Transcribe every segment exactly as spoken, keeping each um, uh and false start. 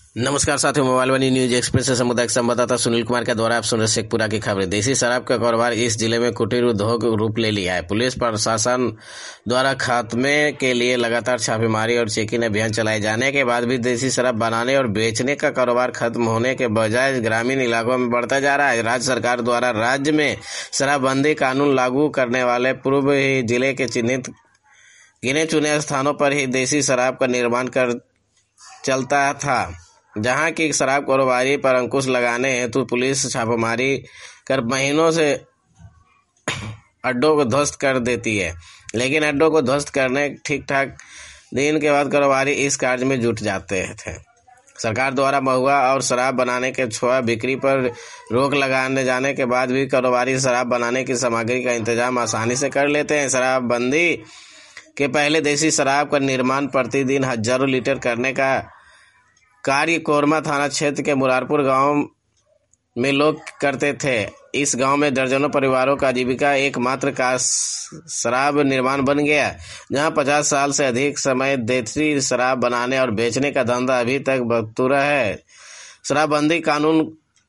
नमस्कार साथियों, मोबाइल वाली न्यूज एक्सप्रेस से सामुदायिक संवाददाता सुनील कुमार के द्वारा आप सुन रहे शेखपुरा की खबरें। देसी शराब का कारोबार इस जिले में कुटीर उद्योग रूप ले लिया है। पुलिस प्रशासन द्वारा खात्मे के लिए लगातार छापेमारी और चेकिंग अभियान चलाए जाने के बाद भी देसी शराब बनाने और बेचने का कारोबार खत्म होने के बजाय ग्रामीण इलाकों में बढ़ता जा रहा है। राज्य सरकार द्वारा राज्य में शराबबंदी कानून लागू करने वाले पूर्व ही जिले के चिन्हित गिने चुने स्थानों पर ही देसी शराब का निर्माण कर चलता था, जहां की शराब कारोबारी पर अंकुश लगाने हेतु पुलिस छापेमारी कर महीनों से अड्डों को ध्वस्त कर देती है। लेकिन अड्डों को ध्वस्त करने ठीक ठाक दिन के बाद कारोबारी इस कार्य में जुट जाते थे। सरकार द्वारा महुआ और शराब बनाने के छुआ बिक्री पर रोक लगाने जाने के बाद भी कारोबारी शराब बनाने की सामग्री का इंतजाम आसानी से कर लेते हैं। शराबबंदी के पहले देसी शराब का निर्माण प्रतिदिन हजारों लीटर करने का कार्य कोरमा थाना क्षेत्र के मुरारपुर गांव में लोग करते थे। इस गांव में दर्जनों परिवारों का आजीविका एकमात्र का शराब निर्माण बन गया, जहां पचास साल से अधिक समय देसी शराब बनाने और बेचने का धंधा अभी तक बदतूरा है। शराबबंदी कानून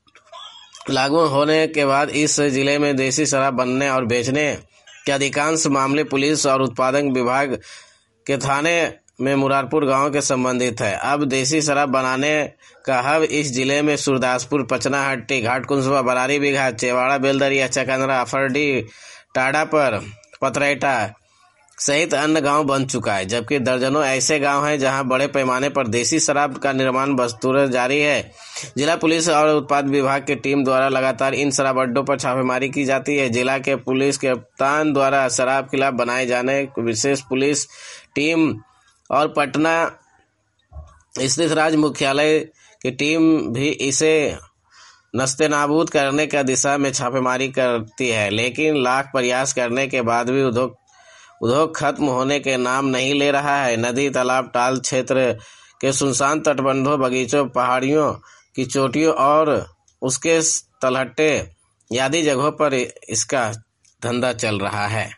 लागू होने के बाद इस जिले में देसी शराब बनने और बेचने के अधिकांश मामले पुलिस और उत्पादन विभाग के थाने में मुरारपुर गांव के संबंधित है। अब देसी शराब बनाने का हब इस जिले में सूरदासपुर, पचनाहट्टी, घाटकुंसवा, बरारी बिघा, चेवाड़ा, बेलदरिया, चकंदरा, अफरडी, टाड़ापर, पतरैटा सहित अन्य गांव बन चुका है, जबकि दर्जनों ऐसे गांव हैं जहां बड़े पैमाने पर देसी शराब का निर्माण बदस्तूर जारी है। जिला पुलिस और उत्पाद विभाग की टीम द्वारा लगातार इन शराब अड्डों पर छापेमारी की जाती है। जिला के पुलिस के कप्तान द्वारा शराब के खिलाफ बनाए जाने विशेष पुलिस टीम और पटना स्थित राज्य मुख्यालय की टीम भी इसे नस्तेनाबूद करने की दिशा में छापेमारी करती है, लेकिन लाख प्रयास करने के बाद भी उद्योग उद्योग खत्म होने के नाम नहीं ले रहा है। नदी, तालाब, टाल क्षेत्र के सुनसान तटबंधों, बगीचों, पहाड़ियों की चोटियों और उसके तलहटे आदि जगहों पर इसका धंधा चल रहा है।